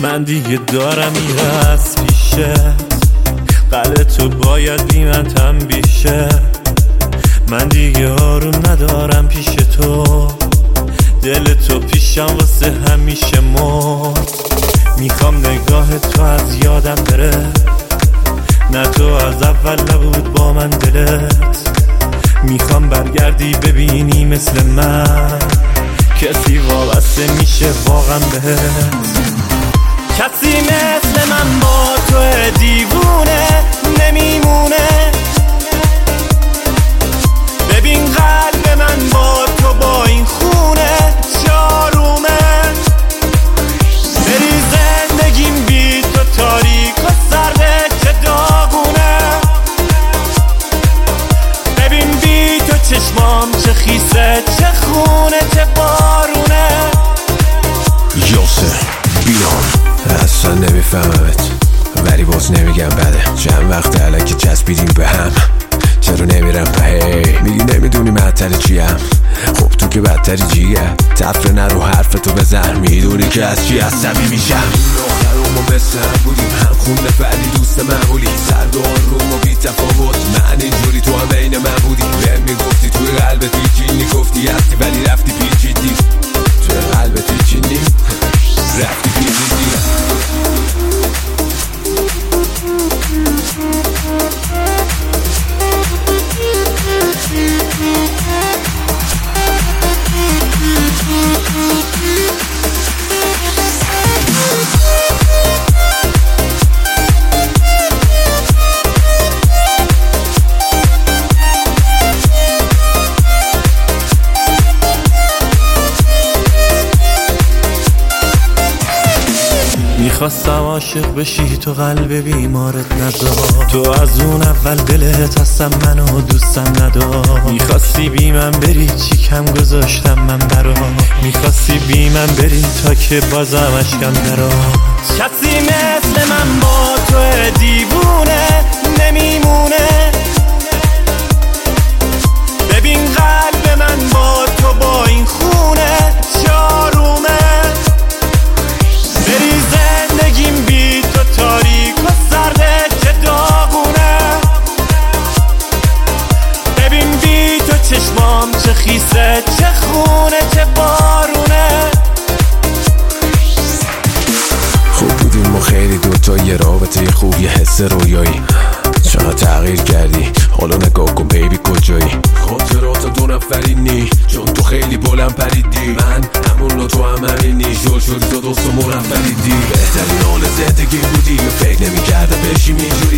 من دیگه دارم میرس پیشه، قلب تو باید بی من تنبیه شه. من دیگه آروم ندارم پیش تو، دل تو پیشم واسه همیشه مرد. میخوام نگاه تو از یادم بره، نه تو از اول نبود با من دلت. میخوام برگردی ببینی مثل من کسی وابسته میشه واقعا بهت. کسی مثل من با تو دیوونه نمیمونه. ببین قلب من با تو با این خونه چارومه. بری زندگیم بی تو تاریک و سرده چه داغونه. ببین بی تو چشمام چه خیسه چه خونه چه بارونه. یاسر بیان اصلا نمیفهممت ولی باز نمیگم بده. چند وقت علکی چسبیدیم به هم، چرا نمیرم پهی؟ میگی نمیدونی معطل چیم، خب تو که بدتری جیه. تفره نرو حرف تو بزن، میدونی که از چی عصبی میشم. آخر ما مثل هم بودیم، هم خونه ولی دوست معمولی. سرد و آروم و بی تفاوت، من اینجوری تو هم بین من بودی. بهم میگفتی توی قلبت پیچیدی، گفتی هستی ولی رفتی پیچیدی. توی قلبت پیچیدی رفتی پیچیدی. میخواستم عاشق بشی تو قلب بیمارت نذار. تو از اون اول دلت هستم منو دوستم ندار. میخواستی بی من بری چی کم گذاشتم من برات. میخواستی بی من بری تا که بازم اشکم درات. کسی مثل من با تو دیوونه نمیمونه. ببین قلب من با تو با این خونه چارومه. بری زندگیم بی تو تاریک و سرده چه داغونه. ببین بی تو چشمام چه خیسه چه خونه چه بارونه. خوب بودیم ما خیلی دوتا، یه رابطه خوب یه حس رویایی. چقدر تغییر کردی حالا نگاه کن بیبی کجایی. خاطرات دو نفرینی چون تو خیلی بلند پریدی. من همون تو هم همینی، شل شدی تو دوست و مرفریدی. بهترین حال زندگی بودی، فکر نمی کرده بشیم اینجوری.